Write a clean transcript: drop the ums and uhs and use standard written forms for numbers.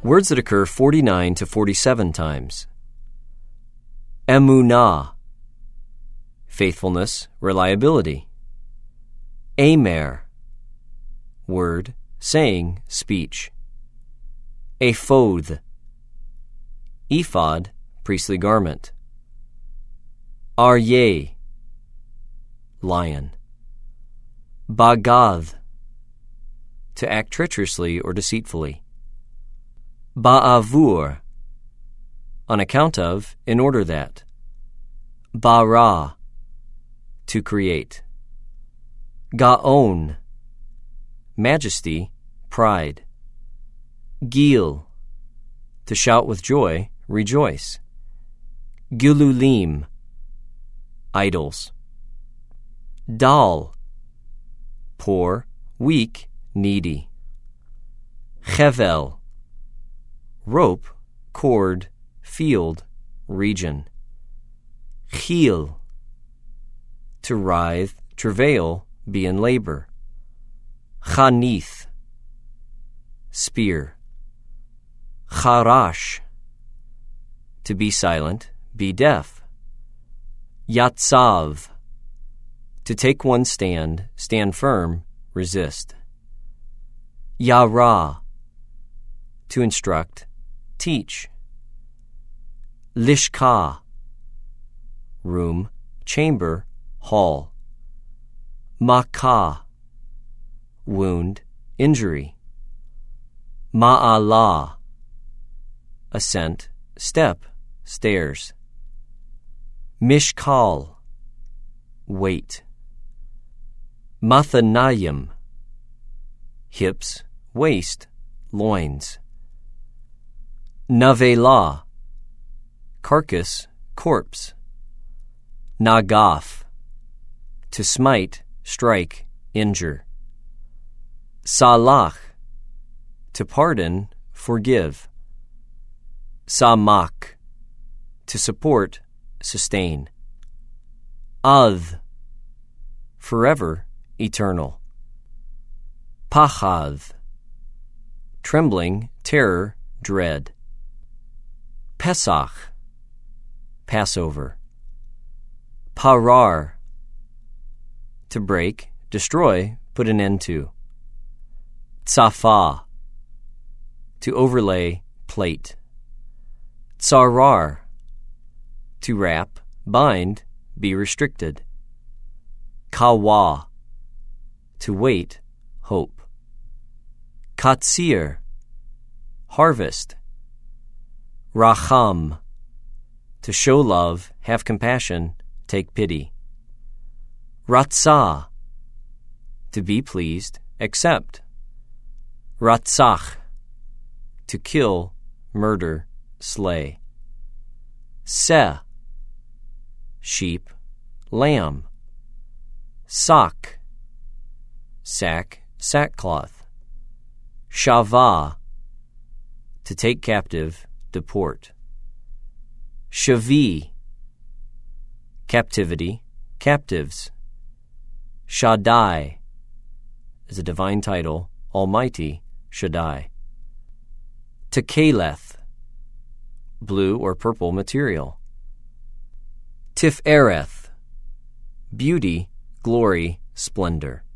Words that occur 49 to 47 times. Emunah, faithfulness, reliability. Amer, word, saying, speech. Ephod, ephod, priestly garment. Aryeh, lion. Bagath, to act treacherously or deceitfully. Ba'avur, on account of, in order that. Bara, to create. Gaon, majesty, pride. Gil, to shout with joy, rejoice. Gilulim, idols. Dal, poor, weak, needy. Chevel, rope, cord, field, region. Chil, to writhe, travail, be in labor. Chanith, spear. Charash, to be silent, be deaf. Yatsav, to take one stand, stand firm, resist. Yara, to instruct, teach. Lishka, room, chamber, hall. Makah, wound, injury. Ma'alah, ascent, step, stairs. Mishkal, weight. Mathanayim, hips, waist, loins. Navelah, carcass, corpse. Nagaf, to smite, strike, injure. Salach, to pardon, forgive. Samak, to support, sustain. Adh, forever, eternal. Pachad, trembling, terror, dread. Pesach, Passover. Parar, to break, destroy, put an end to. Tzafah, to overlay, plate. Tsarar, to wrap, bind, be restricted. Kawa, to wait, hope. Katsir, harvest. Racham, to show love, have compassion, take pity. Ratzah, to be pleased, accept. Ratzach, to kill, murder, slay. Seh, sheep, lamb. Sak, sack, sackcloth. Shavah, to take captive, deport. Shavi, captivity, captives. Shaddai is a divine title, Almighty, Shaddai. Tekeleth, blue or purple material. Tifereth, beauty, glory, splendor.